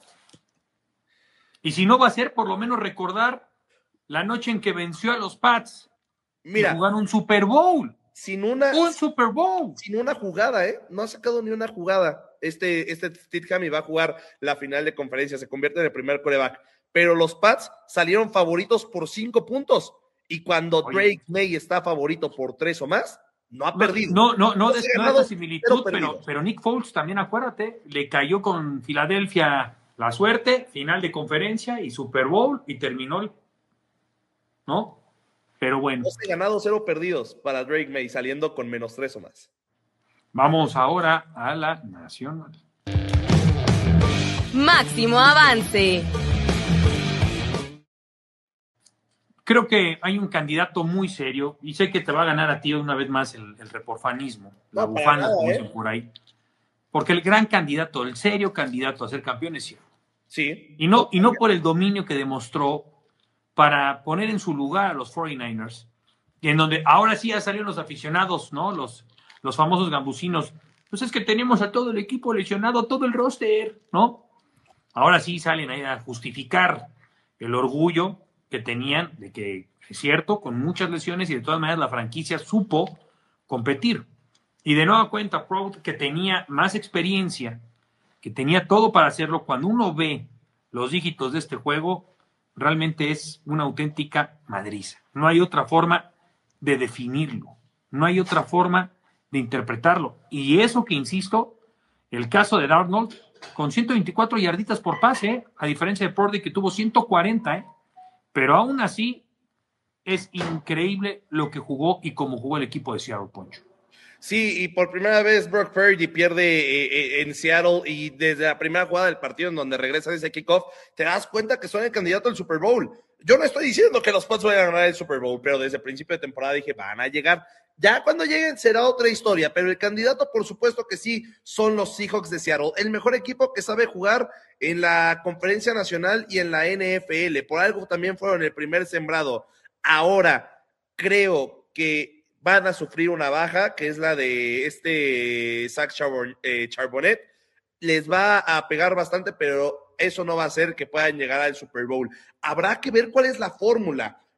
Y si no va a ser, por lo menos recordar la noche en que venció a los Pats. Mira, y jugaron un Super Bowl. Sin una. Un Super Bowl. Sin una jugada, ¿eh? No ha sacado ni una jugada. Este, este Stidham va a jugar la final de conferencia, se convierte en el primer quarterback. Pero los Pats salieron favoritos por cinco puntos. Y cuando Oye. Drake May está favorito por tres o más, no ha perdido. No, no, no, no, de no esa similitud, pero, pero Nick Foles también, acuérdate, le cayó con Filadelfia la suerte, final de conferencia y Super Bowl, y terminó, ¿no? Pero bueno. doce ganados, cero perdidos para Drake May, saliendo con menos tres o más. Vamos ahora a la nacional. Máximo avance. Creo que hay un candidato muy serio, y sé que te va a ganar a ti una vez más el, el reporfanismo, la no, bufana, nada, como ¿eh? dicen por ahí. Porque el gran candidato, el serio candidato a ser campeón es Seattle. Sí. Y no, y no por el dominio que demostró para poner en su lugar a los cuarenta y nueve ers, y en donde ahora sí ya salieron los aficionados, ¿no? Los, los famosos gambusinos. Pues es que tenemos a todo el equipo lesionado, todo el roster, ¿no? Ahora sí salen ahí a justificar el orgullo que tenían de que, es cierto, con muchas lesiones y de todas maneras la franquicia supo competir. Y de nueva cuenta, Proud, que tenía más experiencia, que tenía todo para hacerlo, cuando uno ve los dígitos de este juego, realmente es una auténtica madriza. No hay otra forma de definirlo, no hay otra forma de interpretarlo. Y eso que, insisto, el caso de Darnold, con ciento veinticuatro yarditas por pase, ¿eh? A diferencia de Purdy, que tuvo ciento cuarenta, ¿eh? Pero aún así es increíble lo que jugó y cómo jugó el equipo de Seattle, Poncho. Sí, y por primera vez Brock Purdy pierde eh, eh, en Seattle, y desde la primera jugada del partido en donde regresa ese kickoff, te das cuenta que son el candidato al Super Bowl. Yo no estoy diciendo que los Pats vayan a ganar el Super Bowl, pero desde el principio de temporada dije, van a llegar. Ya cuando lleguen será otra historia, pero el candidato por supuesto que sí son los Seahawks de Seattle, el mejor equipo que sabe jugar en la Conferencia Nacional y en la N F L. Por algo también fueron el primer sembrado. Ahora creo que van a sufrir una baja, que es la de este Zach Charbon, eh, Charbonnet. Les va a pegar bastante, pero eso no va a hacer que puedan llegar al Super Bowl. Habrá que ver cuál es la fórmula,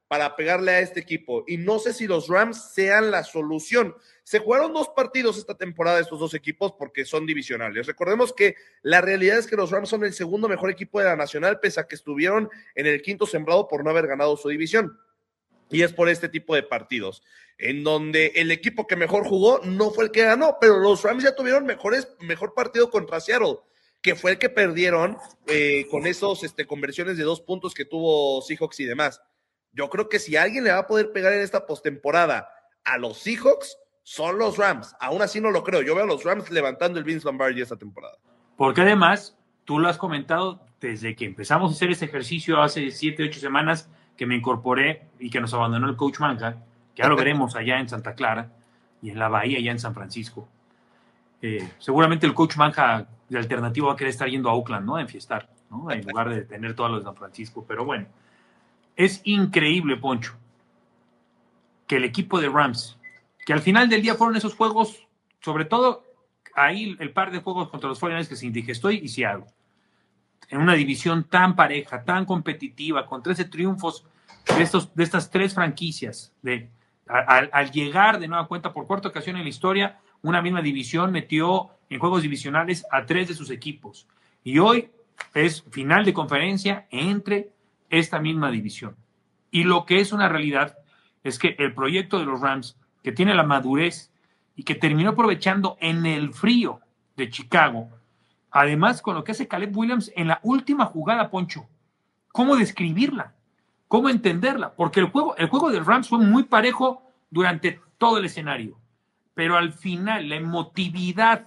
para pegarle a este equipo, y no sé si los Rams sean la solución. Se jugaron dos partidos esta temporada estos dos equipos porque son divisionales. Recordemos que la realidad es que los Rams son el segundo mejor equipo de la Nacional, pese a que estuvieron en el quinto sembrado por no haber ganado su división. Y es por este tipo de partidos, en donde el equipo que mejor jugó no fue el que ganó, pero los Rams ya tuvieron mejores, mejor partido contra Seattle, que fue el que perdieron eh, con esos este, conversiones de dos puntos que tuvo Seahawks y demás. Yo creo que si alguien le va a poder pegar en esta postemporada a los Seahawks, son los Rams. Aún así no lo creo. Yo veo a los Rams levantando el Vince Lombardi esta temporada. Porque además, tú lo has comentado desde que empezamos a hacer este ejercicio hace siete, ocho semanas que me incorporé y que nos abandonó el coach Manja, que ahora lo veremos allá en Santa Clara y en la Bahía, allá en San Francisco. Eh, seguramente el coach Manja de alternativo va a querer estar yendo a Oakland, ¿no? A enfiestar, ¿no? En lugar de tener todo lo de San Francisco. Pero bueno, es increíble, Poncho, que el equipo de Rams, que al final del día fueron esos juegos, sobre todo ahí el par de juegos contra los cuarenta y nueve que se indigestó y Seattle, en una división tan pareja, tan competitiva, con trece triunfos de, estos, de estas tres franquicias, de, a, a, al llegar de nueva cuenta por cuarta ocasión en la historia, una misma división metió en juegos divisionales a tres de sus equipos. Y hoy es final de conferencia entre esta misma división. Y lo que es una realidad es que el proyecto de los Rams, que tiene la madurez y que terminó aprovechando en el frío de Chicago, además con lo que hace Caleb Williams en la última jugada, Poncho, ¿cómo describirla? ¿Cómo entenderla? Porque el juego, el juego de Rams fue muy parejo durante todo el escenario, pero al final la emotividad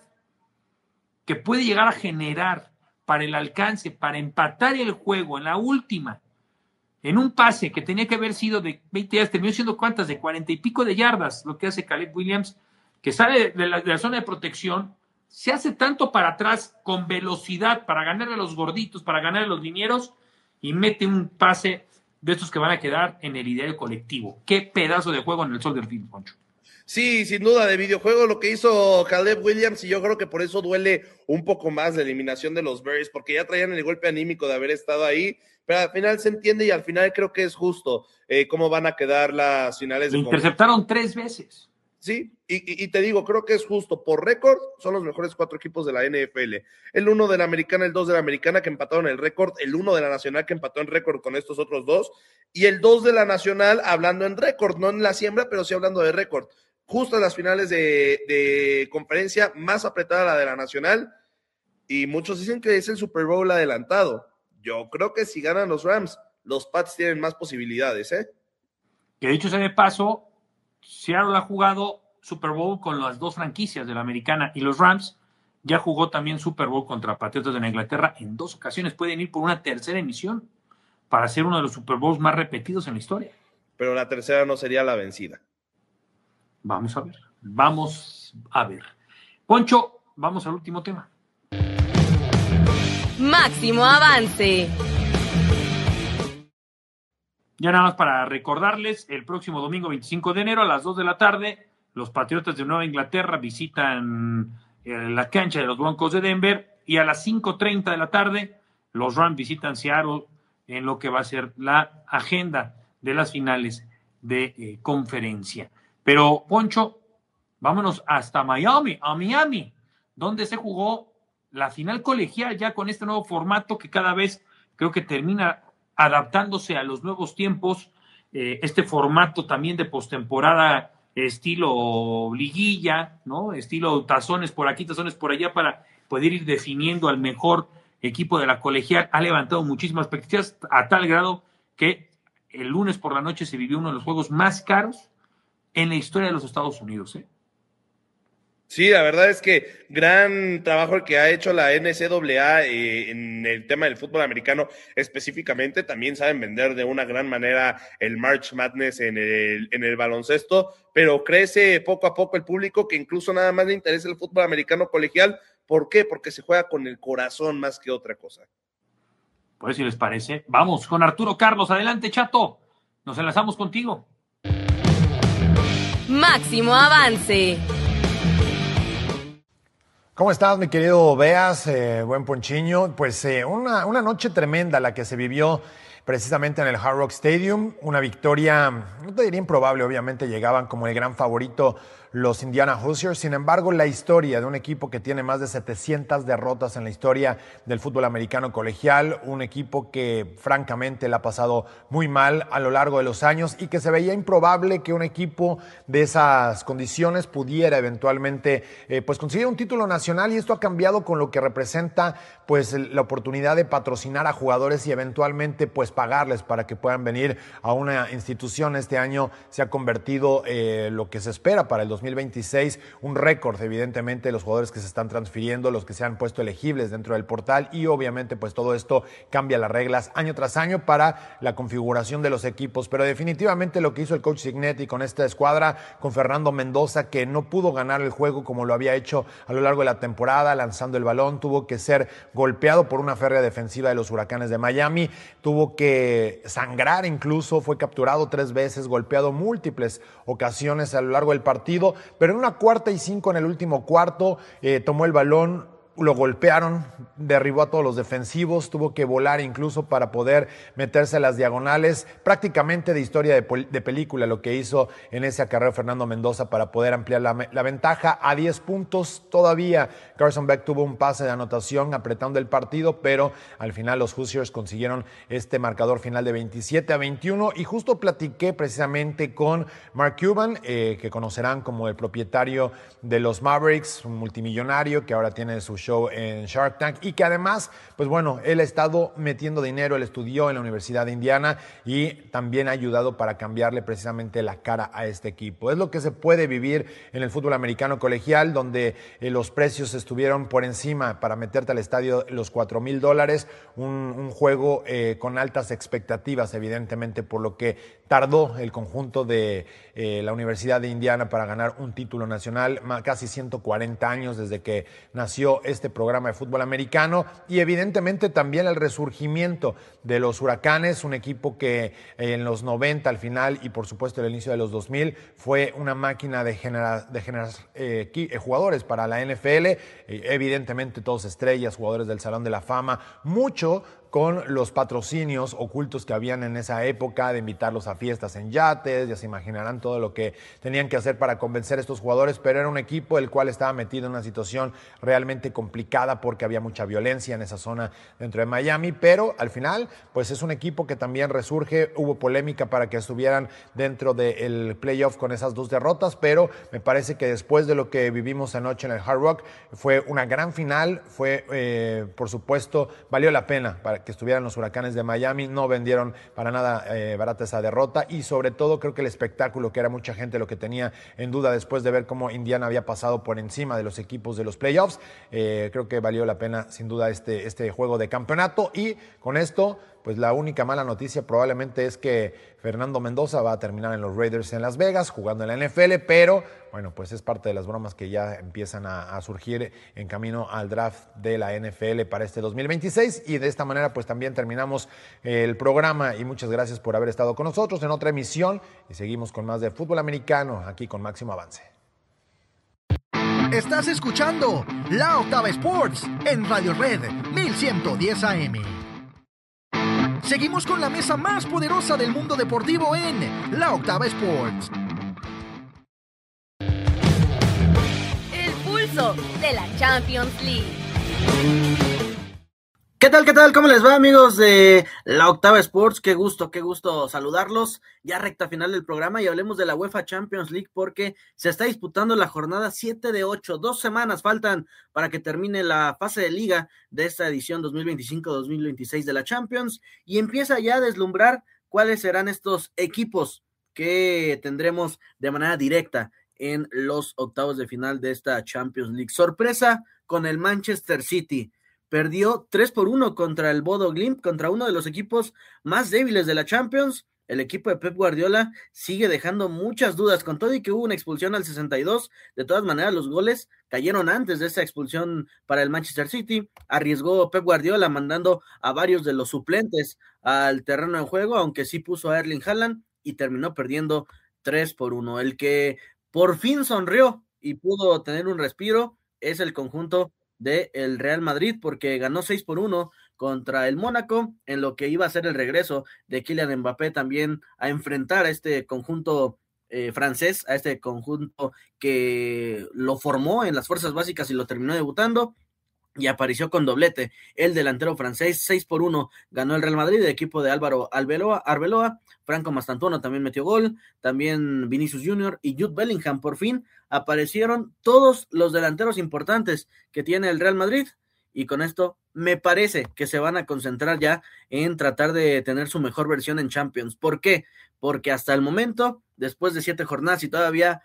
que puede llegar a generar para el alcance, para empatar el juego en la última, en un pase que tenía que haber sido de veinte yardas, terminó siendo cuántas, de cuarenta y pico de yardas, lo que hace Caleb Williams, que sale de la, de la zona de protección, se hace tanto para atrás con velocidad para ganarle a los gorditos, para ganarle a los linieros, y mete un pase de estos que van a quedar en el ideal colectivo. Qué pedazo de juego en el Soldier Field, Poncho. Sí, sin duda, de videojuego lo que hizo Caleb Williams, y yo creo que por eso duele un poco más la eliminación de los Bears, porque ya traían el golpe anímico de haber estado ahí, pero al final se entiende y al final creo que es justo eh, cómo van a quedar las finales. Lo de interceptaron tres veces. Sí, y, y, y te digo, creo que es justo. Por récord, son los mejores cuatro equipos de la N F L. El uno de la Americana, el dos de la Americana que empataron el récord, el uno de la Nacional que empató en récord con estos otros dos, y el dos de la Nacional hablando en récord, no en la siembra, pero sí hablando de récord. Justo en las finales de, de conferencia, más apretada la de la Nacional, y muchos dicen que es el Super Bowl adelantado. Yo creo que si ganan los Rams, los Pats tienen más posibilidades, ¿eh? Que dicho sea de paso, Seattle ha jugado Super Bowl con las dos franquicias de la Americana, y los Rams ya jugó también Super Bowl contra Patriotas de Inglaterra en dos ocasiones. Pueden ir por una tercera emisión para ser uno de los Super Bowls más repetidos en la historia. Pero la tercera no sería la vencida. Vamos a ver, vamos a ver. Poncho, vamos al último tema. Máximo avance. Ya nada más para recordarles, el próximo domingo veinticinco de enero a las dos de la tarde, los Patriotas de Nueva Inglaterra visitan eh, la cancha de los Broncos de Denver, y a las cinco treinta de la tarde los Rams visitan Seattle en lo que va a ser la agenda de las finales de eh, conferencia. Pero, Poncho, vámonos hasta Miami, a Miami, donde se jugó la final colegial ya con este nuevo formato que cada vez creo que termina adaptándose a los nuevos tiempos, eh, este formato también de postemporada estilo liguilla, ¿no? Estilo tazones por aquí, tazones por allá, para poder ir definiendo al mejor equipo de la colegial. Ha levantado muchísimas expectativas a tal grado que el lunes por la noche se vivió uno de los juegos más caros en la historia de los Estados Unidos, ¿eh? Sí, la verdad es que gran trabajo el que ha hecho la N C A A eh, en el tema del fútbol americano específicamente. También saben vender de una gran manera el March Madness en el, en el baloncesto, pero crece poco a poco el público, que incluso nada más le interesa el fútbol americano colegial. ¿Por qué? Porque se juega con el corazón más que otra cosa. Pues si les parece, vamos con Arturo Carlos. Adelante, Chato. Nos enlazamos contigo. Máximo avance. ¿Cómo estás, mi querido Beas? Eh, buen Ponchiño. Pues eh, una, una noche tremenda la que se vivió precisamente en el Hard Rock Stadium. Una victoria, no te diría improbable, obviamente llegaban como el gran favorito los Indiana Hoosiers. Sin embargo, la historia de un equipo que tiene más de setecientas derrotas en la historia del fútbol americano colegial, un equipo que francamente la ha pasado muy mal a lo largo de los años y que se veía improbable que un equipo de esas condiciones pudiera eventualmente eh, pues conseguir un título nacional, y esto ha cambiado con lo que representa pues la oportunidad de patrocinar a jugadores y eventualmente pues pagarles para que puedan venir a una institución. Este año se ha convertido eh, lo que se espera para el dos mil veintiséis, un récord evidentemente de los jugadores que se están transfiriendo, los que se han puesto elegibles dentro del portal, y obviamente pues todo esto cambia las reglas año tras año para la configuración de los equipos. Pero definitivamente lo que hizo el coach Cignetti con esta escuadra, con Fernando Mendoza, que no pudo ganar el juego como lo había hecho a lo largo de la temporada, lanzando el balón, tuvo que ser golpeado por una férrea defensiva de los Huracanes de Miami, tuvo que sangrar incluso, fue capturado tres veces, golpeado múltiples ocasiones a lo largo del partido, pero en una cuarta y cinco en el último cuarto eh, tomó el balón, lo golpearon, derribó a todos los defensivos, tuvo que volar incluso para poder meterse a las diagonales, prácticamente de historia de, de película lo que hizo en ese acarreo Fernando Mendoza para poder ampliar la, la ventaja a diez puntos. Todavía Carson Beck tuvo un pase de anotación apretando el partido, pero al final los Hoosiers consiguieron este marcador final de veintisiete a veintiuno, y justo platiqué precisamente con Mark Cuban, eh, que conocerán como el propietario de los Mavericks, un multimillonario que ahora tiene su show en Shark Tank, y que además, pues bueno, él ha estado metiendo dinero, él estudió en la Universidad de Indiana y también ha ayudado para cambiarle precisamente la cara a este equipo. Es lo que se puede vivir en el fútbol americano colegial, donde eh, los precios estuvieron por encima para meterte al estadio los cuatro mil dólares, un, un juego eh, con altas expectativas, evidentemente, por lo que tardó el conjunto de eh, la Universidad de Indiana para ganar un título nacional, casi ciento cuarenta años desde que nació este programa de fútbol americano, y evidentemente también el resurgimiento de los Huracanes, un equipo que en los noventa al final y por supuesto el inicio de los dos mil fue una máquina de generar de generar eh, jugadores para la N F L, eh, evidentemente todos estrellas, jugadores del Salón de la Fama, mucho con los patrocinios ocultos que habían en esa época, de invitarlos a fiestas en yates. Ya se imaginarán todo lo que tenían que hacer para convencer a estos jugadores, pero era un equipo el cual estaba metido en una situación realmente complicada porque había mucha violencia en esa zona dentro de Miami, pero al final pues es un equipo que también resurge. Hubo polémica para que estuvieran dentro del playoff con esas dos derrotas, pero me parece que después de lo que vivimos anoche en el Hard Rock, fue una gran final, fue eh, por supuesto, valió la pena para que estuvieran los Huracanes de Miami, no vendieron para nada eh, barata esa derrota, y sobre todo creo que el espectáculo, que era mucha gente lo que tenía en duda después de ver cómo Indiana había pasado por encima de los equipos de los playoffs, eh, creo que valió la pena sin duda este, este juego de campeonato. Y con esto pues la única mala noticia probablemente es que Fernando Mendoza va a terminar en los Raiders en Las Vegas jugando en la N F L, pero bueno, pues es parte de las bromas que ya empiezan a, a surgir en camino al draft de la N F L para este dos mil veintiséis, y de esta manera pues también terminamos el programa, y muchas gracias por haber estado con nosotros en otra emisión, y seguimos con más de fútbol americano aquí con Máximo Avance. Estás escuchando La Octava Sports en Radio Red mil ciento diez A M. Seguimos con la mesa más poderosa del mundo deportivo en La Octava Sports. El pulso de la Champions League. ¿Qué tal, qué tal? ¿Cómo les va, amigos de La Octava Sports? Qué gusto, qué gusto saludarlos. Ya recta final del programa y hablemos de la UEFA Champions League porque se está disputando la jornada siete de ocho. Dos semanas faltan para que termine la fase de liga de esta edición dos mil veinticinco dos mil veintiséis de la Champions, y empieza ya a deslumbrar cuáles serán estos equipos que tendremos de manera directa en los octavos de final de esta Champions League. Sorpresa con el Manchester City. Perdió tres por uno contra el Bodo Glimt, contra uno de los equipos más débiles de la Champions. El equipo de Pep Guardiola sigue dejando muchas dudas, con todo y que hubo una expulsión al sesenta y dos. De todas maneras, los goles cayeron antes de esa expulsión para el Manchester City. Arriesgó Pep Guardiola mandando a varios de los suplentes al terreno de juego, aunque sí puso a Erling Haaland, y terminó perdiendo tres por uno. El que por fin sonrió y pudo tener un respiro es el conjunto del Real Madrid, porque ganó seis por uno contra el Mónaco, en lo que iba a ser el regreso de Kylian Mbappé también a enfrentar a este conjunto eh, francés, a este conjunto que lo formó en las fuerzas básicas y lo terminó debutando. Y apareció con doblete el delantero francés. Seis por uno ganó el Real Madrid, el equipo de Álvaro Arbeloa, Arbeloa. Franco Mastantuono también metió gol, también Vinicius Junior y Jude Bellingham. Por fin aparecieron todos los delanteros importantes que tiene el Real Madrid, y con esto me parece que se van a concentrar ya en tratar de tener su mejor versión en Champions. ¿Por qué? Porque hasta el momento, después de siete jornadas y todavía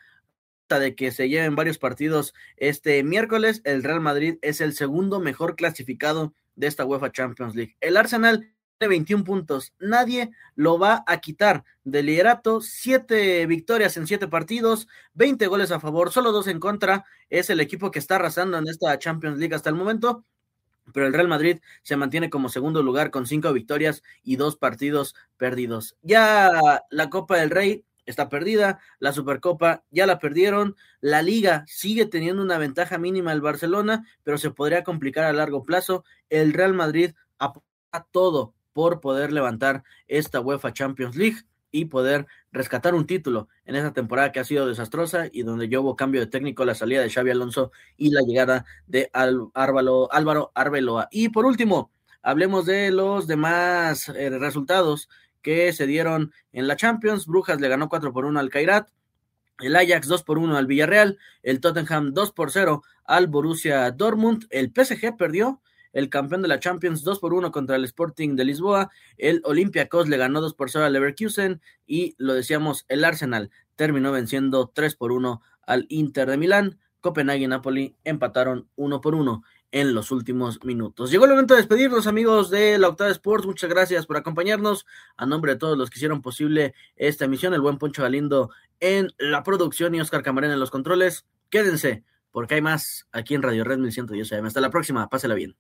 de que se lleven varios partidos este miércoles, el Real Madrid es el segundo mejor clasificado de esta UEFA Champions League. El Arsenal tiene veintiún puntos, nadie lo va a quitar del liderato, siete victorias en siete partidos, veinte goles a favor, solo dos en contra. Es el equipo que está arrasando en esta Champions League hasta el momento, pero el Real Madrid se mantiene como segundo lugar con cinco victorias y dos partidos perdidos. Ya la Copa del Rey está perdida, la Supercopa ya la perdieron, la Liga sigue teniendo una ventaja mínima el Barcelona, pero se podría complicar a largo plazo. El Real Madrid apunta todo por poder levantar esta UEFA Champions League y poder rescatar un título en esa temporada que ha sido desastrosa y donde ya hubo cambio de técnico, la salida de Xabi Alonso y la llegada de Al- Álvaro, Álvaro Arbeloa. Y por último, hablemos de los demás eh, resultados que se dieron en la Champions. Brujas le ganó cuatro por uno al Kairat, el Ajax dos por uno al Villarreal, el Tottenham dos por cero al Borussia Dortmund, el P S G perdió, el campeón de la Champions dos por uno contra el Sporting de Lisboa, el Olympiacos le ganó dos por cero al Leverkusen y lo decíamos, el Arsenal terminó venciendo tres por uno al Inter de Milán. Copenhague y Napoli empataron uno por uno en los últimos minutos. Llegó el momento de despedirnos, amigos de la Octava Sports. Muchas gracias por acompañarnos. A nombre de todos los que hicieron posible esta emisión, el buen Poncho Galindo en la producción y Oscar Camarena en los controles. Quédense, porque hay más aquí en Radio Red mil ciento diez A M. Hasta la próxima, pásela bien.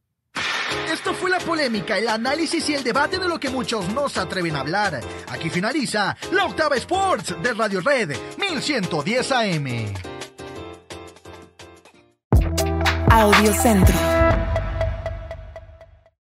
Esto fue la polémica, el análisis y el debate de lo que muchos no se atreven a hablar. Aquí finaliza la Octava Sports de Radio Red mil ciento diez A M. Audio Centro.